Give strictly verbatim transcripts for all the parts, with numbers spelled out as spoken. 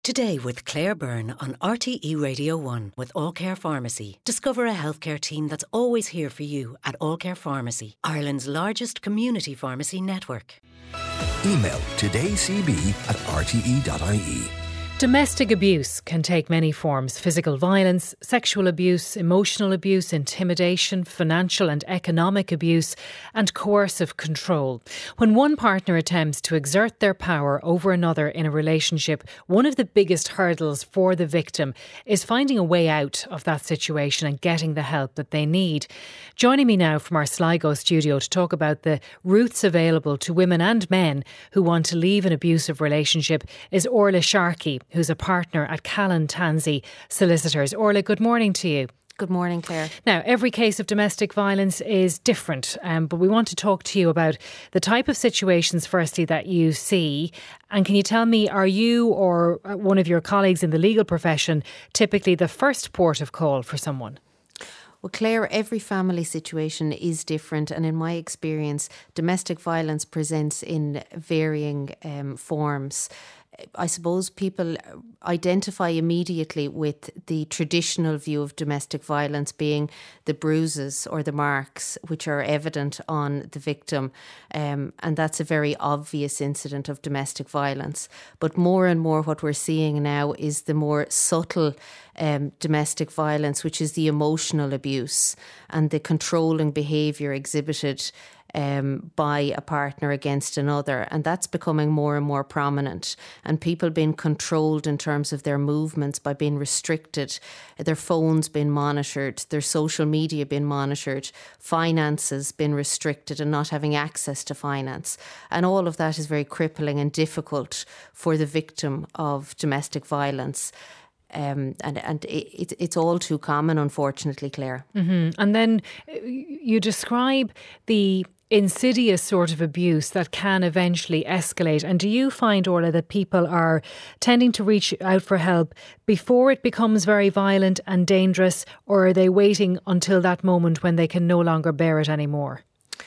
Today with Claire Byrne on R T E Radio one with All Care Pharmacy. Discover a healthcare team that's always here for you at All Care Pharmacy, Ireland's largest community pharmacy network. Email todaycb at r t e dot i e. Domestic abuse can take many forms: physical violence, sexual abuse, emotional abuse, intimidation, financial and economic abuse, and coercive control. When one partner attempts to exert their power over another in a relationship, one of the biggest hurdles for the victim is finding a way out of that situation and getting the help that they need. Joining me now from our Sligo studio to talk about the routes available to women and men who want to leave an abusive relationship is Orla Sharkey, who's a partner at Callan Tansey Solicitors. Orla, good morning to you. Good morning, Claire. Now, every case of domestic violence is different, um, but we want to talk to you about the type of situations, firstly, that you see. And can you tell me, are you or one of your colleagues in the legal profession typically the first port of call for someone? Well, Claire, every family situation is different, and in my experience, domestic violence presents in varying um, forms. I suppose people identify immediately with the traditional view of domestic violence being the bruises or the marks which are evident on the victim, um, and that's a very obvious incident of domestic violence. But more and more what we're seeing now is the more subtle um, domestic violence, which is the emotional abuse and the controlling behaviour exhibited Um, by a partner against another, and that's becoming more and more prominent, and people being controlled in terms of their movements by being restricted, their phones being monitored, their social media being monitored, finances being restricted and not having access to finance, and all of that is very crippling and difficult for the victim of domestic violence. Um, and and it, it's all too common, unfortunately, Claire. Mm-hmm. And then you describe the insidious sort of abuse that can eventually escalate. And do you find, Orla, that people are tending to reach out for help before it becomes very violent and dangerous, or are they waiting until that moment when they can no longer bear it anymore?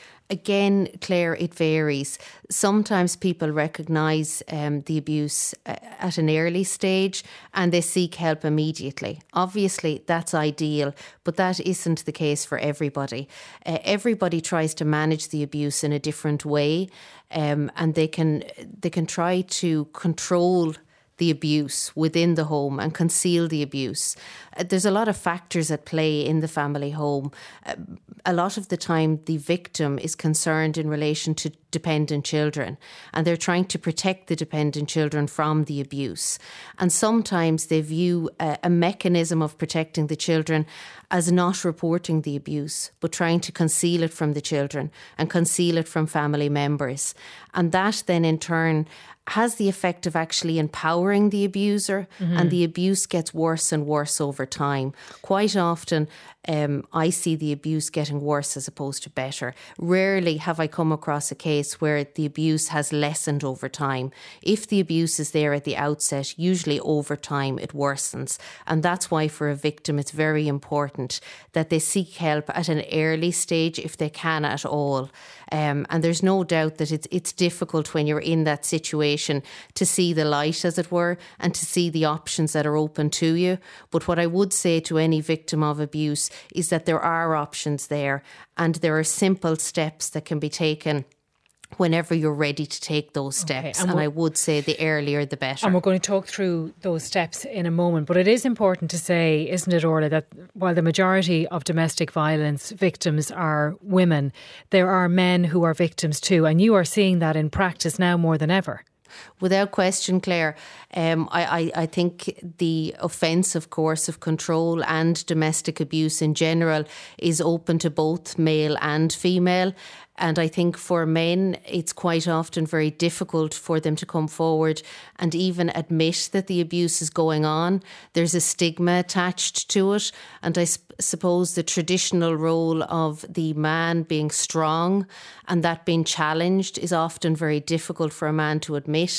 Again, Claire, it varies. Sometimes people recognise um, the abuse at an early stage and they seek help immediately. Obviously, that's ideal, but that isn't the case for everybody. Uh, everybody tries to manage the abuse in a different way, um, and they can they can try to control the abuse within the home and conceal the abuse. Uh, there's a lot of factors at play in the family home. Uh, a lot of the time the victim is concerned in relation to dependent children, and they're trying to protect the dependent children from the abuse. And sometimes they view a, a mechanism of protecting the children as not reporting the abuse, but trying to conceal it from the children and conceal it from family members. And that then in turn has the effect of actually empowering the abuser, mm-hmm. and the abuse gets worse and worse over time. Quite often, um, I see the abuse getting worse as opposed to better. Rarely have I come across a case where the abuse has lessened over time. If the abuse is there at the outset, usually over time it worsens. And that's why for a victim it's very important that they seek help at an early stage if they can at all. Um, and there's no doubt that it's it's difficult when you're in that situation to see the light, as it were, and to see the options that are open to you. But what I would say to any victim of abuse is that there are options there, and there are simple steps that can be taken whenever you're ready to take those steps. Okay, and, and I would say the earlier the better. And we're going to talk through those steps in a moment. But it is important to say, isn't it, Orla, that while the majority of domestic violence victims are women, there are men who are victims too. And you are seeing that in practice now more than ever. Without question, Claire, um, I, I, I think the offence of coercive control and domestic abuse in general is open to both male and female. And I think for men, it's quite often very difficult for them to come forward and even admit that the abuse is going on. There's a stigma attached to it. And I sp- suppose the traditional role of the man being strong and that being challenged is often very difficult for a man to admit.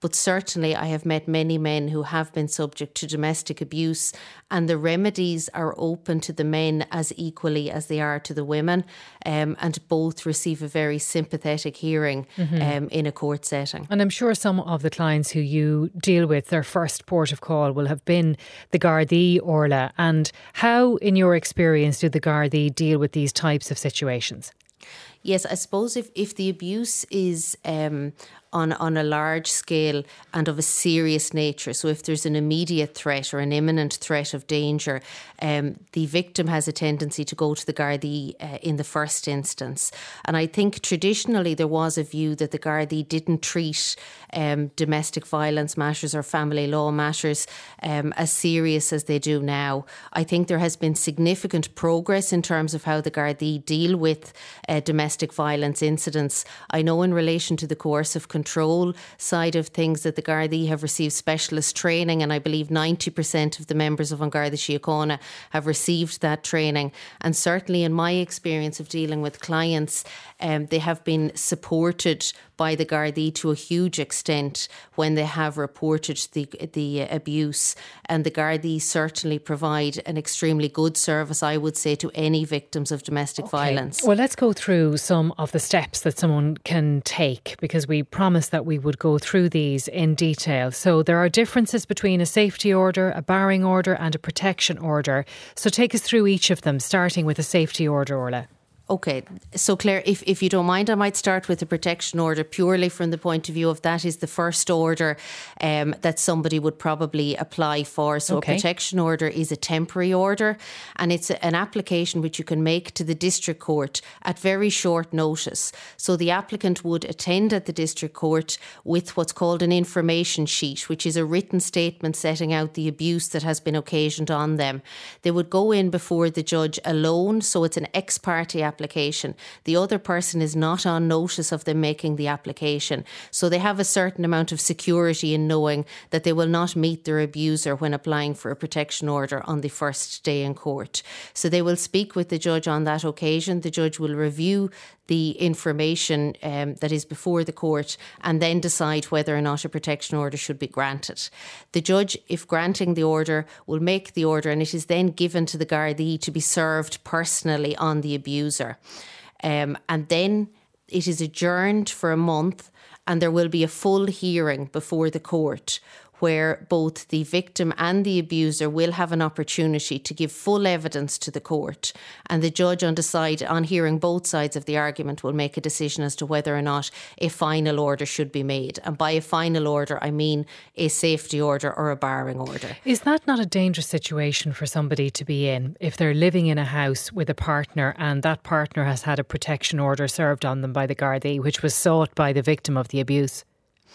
But certainly I have met many men who have been subject to domestic abuse, and the remedies are open to the men as equally as they are to the women, um, and both receive a very sympathetic hearing mm-hmm. um, in a court setting. And I'm sure some of the clients who you deal with, their first port of call will have been the Gardaí, Orla. And how, in your experience, do the Gardaí deal with these types of situations? Yes, I suppose if, if the abuse is um, on, on a large scale and of a serious nature, so if there's an immediate threat or an imminent threat of danger, um, the victim has a tendency to go to the Gardaí uh, in the first instance. And I think traditionally there was a view that the Gardaí didn't treat um, domestic violence matters or family law matters um, as serious as they do now. I think there has been significant progress in terms of how the Gardaí deal with uh, domestic Domestic violence incidents. I know in relation to the coercive control side of things that the Gardaí have received specialist training, and I believe ninety percent of the members of An Garda Síochána have received that training. And certainly in my experience of dealing with clients, um, they have been supported by the Gardaí to a huge extent when they have reported the, the abuse. And the Gardaí certainly provide an extremely good service, I would say, to any victims of domestic okay. violence. Well, let's go through some of the steps that someone can take, because we promised that we would go through these in detail. So there are differences between a safety order, a barring order and a protection order. So take us through each of them, starting with a safety order, Orla. Okay, so Claire, if, if you don't mind, I might start with the protection order purely from the point of view of that is the first order um, that somebody would probably apply for. So okay. a protection order is a temporary order, and it's an application which you can make to the district court at very short notice. So the applicant would attend at the district court with what's called an information sheet, which is a written statement setting out the abuse that has been occasioned on them. They would go in before the judge alone, so it's an ex parte application. application. The other person is not on notice of them making the application. So they have a certain amount of security in knowing that they will not meet their abuser when applying for a protection order on the first day in court. So they will speak with the judge on that occasion. The judge will review the information um, that is before the court and then decide whether or not a protection order should be granted. The judge, if granting the order, will make the order, and it is then given to the Gardaí to be served personally on the abuser. Um, and then it is adjourned for a month, and there will be a full hearing before the court where both the victim and the abuser will have an opportunity to give full evidence to the court. And the judge, on, decide, on hearing both sides of the argument, will make a decision as to whether or not a final order should be made. And by a final order, I mean a safety order or a barring order. Is that not a dangerous situation for somebody to be in if they're living in a house with a partner and that partner has had a protection order served on them by the Gardaí, which was sought by the victim of the abuse?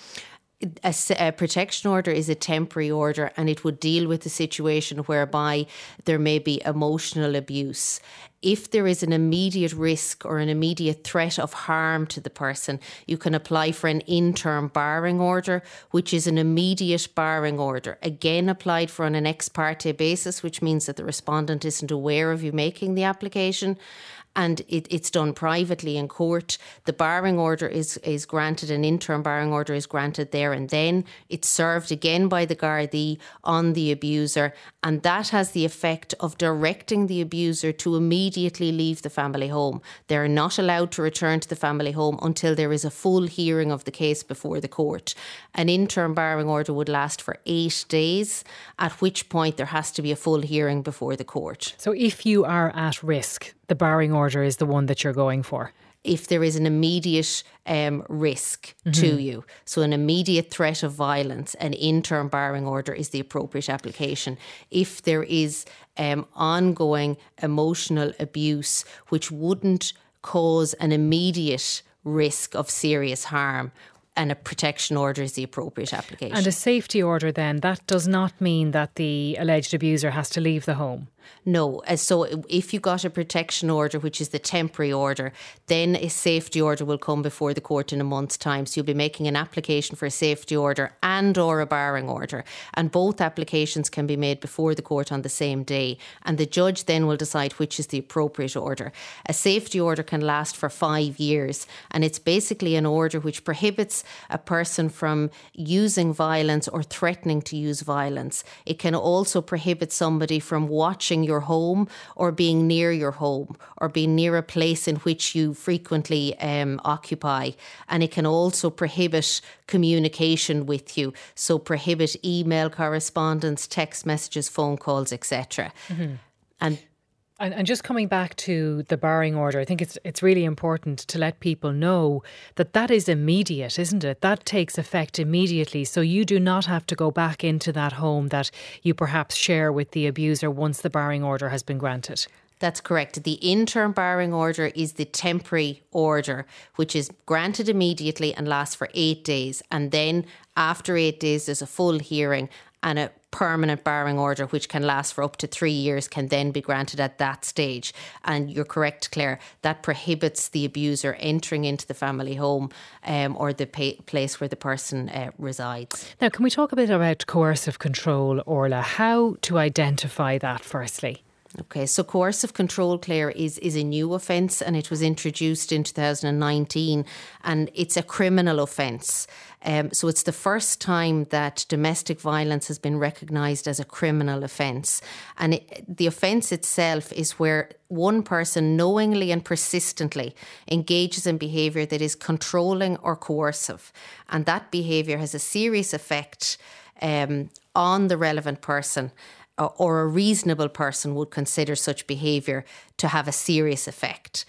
A, a protection order is a temporary order, and it would deal with a situation whereby there may be emotional abuse. If there is an immediate risk or an immediate threat of harm to the person, you can apply for an interim barring order, which is an immediate barring order. Again, applied for on an ex parte basis, which means that the respondent isn't aware of you making the application. And it, it's done privately in court. The barring order is, is granted, an interim barring order is granted there and then. It's served again by the Gardaí on the abuser, and that has the effect of directing the abuser to immediately leave the family home. They're not allowed to return to the family home until there is a full hearing of the case before the court. An interim barring order would last for eight days, at which point there has to be a full hearing before the court. So if you are at risk, the barring order is the one that you're going for? If there is an immediate um, risk mm-hmm. to you, so an immediate threat of violence, an interim barring order is the appropriate application. If there is um, ongoing emotional abuse which wouldn't cause an immediate risk of serious harm, and a protection order is the appropriate application. And a safety order then, that does not mean that the alleged abuser has to leave the home? No. Uh, So if you got a protection order, which is the temporary order, then a safety order will come before the court in a month's time. So you'll be making an application for a safety order and or a barring order. And both applications can be made before the court on the same day. And the judge then will decide which is the appropriate order. A safety order can last for five years. And it's basically an order which prohibits a person from using violence or threatening to use violence. It can also prohibit somebody from watching your home or being near your home or being near a place in which you frequently um, occupy. And it can also prohibit communication with you. So prohibit email correspondence, text messages, phone calls, et cetera. Mm-hmm. And And, and just coming back to the barring order, I think it's it's really important to let people know that that is immediate, isn't it? That takes effect immediately. So you do not have to go back into that home that you perhaps share with the abuser once the barring order has been granted. That's correct. The interim barring order is the temporary order, which is granted immediately and lasts for eight days. And then after eight days, there's a full hearing, and a permanent barring order, which can last for up to three years, can then be granted at that stage. And you're correct, Claire, that prohibits the abuser entering into the family home um, or the pa- place where the person uh, resides. Now, can we talk a bit about coercive control, Orla? How to identify that, firstly? Okay, so coercive control, Claire, is, is a new offence, and it was introduced in two thousand nineteen, and it's a criminal offence. Um, so it's the first time that domestic violence has been recognised as a criminal offence. And it, the offence itself is where one person knowingly and persistently engages in behaviour that is controlling or coercive. And that behaviour has a serious effect um, on the relevant person, or a reasonable person would consider such behaviour to have a serious effect.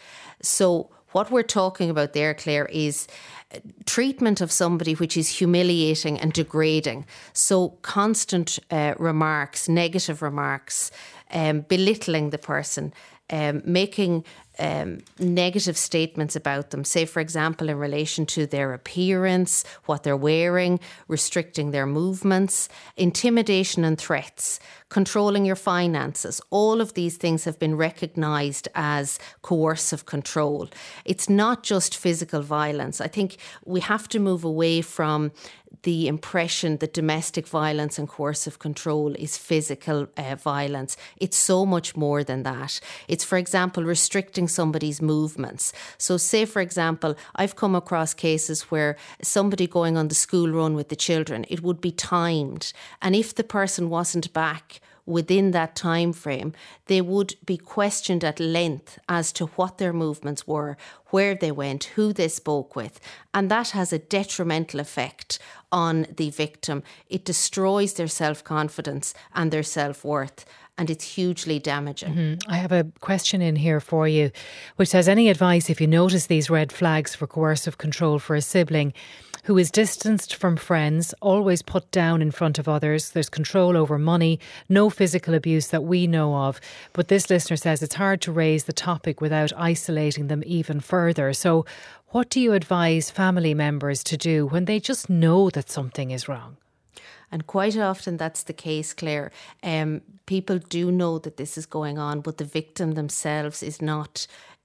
So what we're talking about there, Claire, is treatment of somebody which is humiliating and degrading. So constant uh, remarks, negative remarks, um, belittling the person, um, making um, negative statements about them, say, for example, in relation to their appearance, what they're wearing, restricting their movements, intimidation and threats, controlling your finances. All of these things have been recognised as coercive control. It's not just physical violence. I think we have to move away from the impression that domestic violence and coercive control is physical uh, violence. It's so much more than that. It's, for example, restricting somebody's movements. So say, for example, I've come across cases where somebody going on the school run with the children, it would be timed. And if the person wasn't back within that time frame, they would be questioned at length as to what their movements were, where they went, who they spoke with. And that has a detrimental effect on the victim. It destroys their self-confidence and their self-worth, and it's hugely damaging. Mm-hmm. I have a question in here for you, which says, any advice if you notice these red flags for coercive control for a sibling who is distanced from friends, always put down in front of others, there's control over money, no physical abuse that we know of. But this listener says it's hard to raise the topic without isolating them even further. So what do you advise family members to do when they just know that something is wrong? And quite often that's the case, Claire. Um, people do know that this is going on, but the victim themselves is not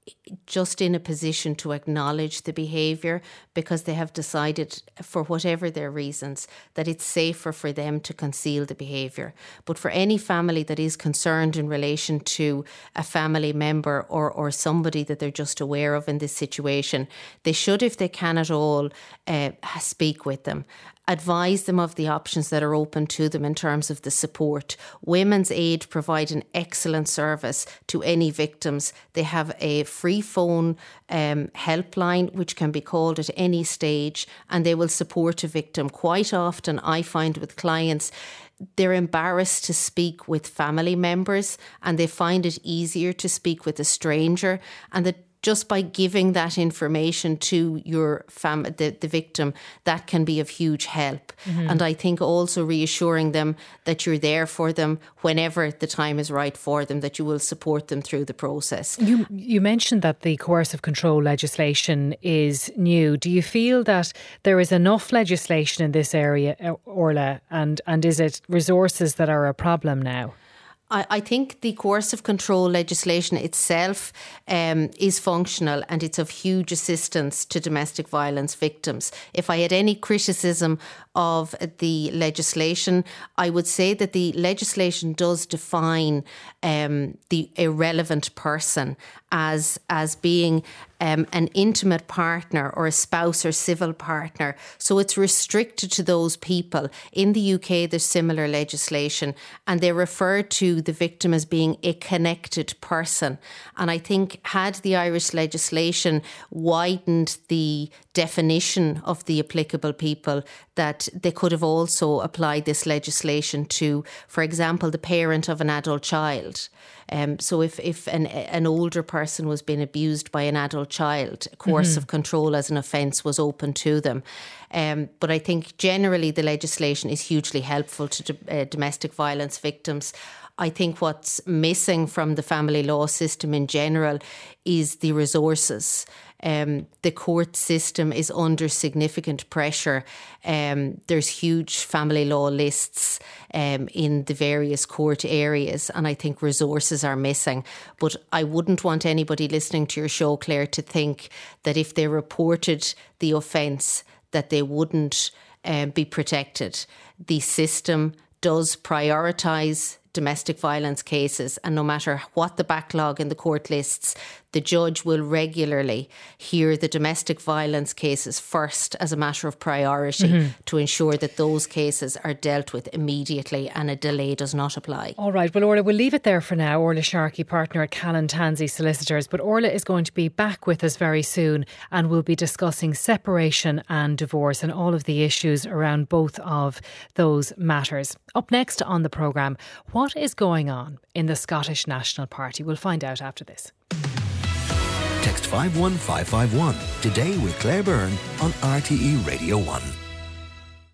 just in a position to acknowledge the behaviour because they have decided, for whatever their reasons, that it's safer for them to conceal the behaviour. But for any family that is concerned in relation to a family member or, or somebody that they're just aware of in this situation, they should, if they can at all, uh, speak with them. Advise them of the options that are open to them in terms of the support. Women's Aid provide an excellent service to any victims. They have a free phone um, helpline which can be called at any stage, and they will support a victim. Quite often I find with clients, they're embarrassed to speak with family members and they find it easier to speak with a stranger, and that just by giving that information to your fam- the, the victim, that can be of huge help. Mm-hmm. And I think also reassuring them that you're there for them whenever the time is right for them, that you will support them through the process. You you mentioned that the coercive control legislation is new. Do you feel that there is enough legislation in this area, Orla, and, and is it resources that are a problem now? I, I think the coercive control legislation itself um, is functional, and it's of huge assistance to domestic violence victims. If I had any criticism of the legislation, I would say that the legislation does define um, the irrelevant person as as being um, an intimate partner or a spouse or civil partner. So it's restricted to those people. In the U K, there's similar legislation, and they refer to the victim as being a connected person. And I think had the Irish legislation widened the definition of the applicable people, that they could have also applied this legislation to, for example, the parent of an adult child. Um, so if, if an, an older person was being abused by an adult child, coercive mm-hmm. control as an offence was open to them. Um, but I think generally the legislation is hugely helpful to do, uh, domestic violence victims. I think what's missing from the family law system in general is the resources. Um, the court system is under significant pressure. Um, there's huge family law lists um, in the various court areas, and I think resources are missing. But I wouldn't want anybody listening to your show, Claire, to think that if they reported the offence that they wouldn't um, be protected. The system does prioritise domestic violence cases, and no matter what the backlog in the court lists, the judge will regularly hear the domestic violence cases first as a matter of priority mm-hmm. to ensure that those cases are dealt with immediately and a delay does not apply. All right, well, Orla, we'll leave it there for now. Orla Sharkey, partner at Callan Tansey Solicitors. But Orla is going to be back with us very soon, and we'll be discussing separation and divorce and all of the issues around both of those matters. Up next on the programme, what is going on in the Scottish National Party? We'll find out after this. Text five one five five one today with Claire Byrne on R T E Radio one.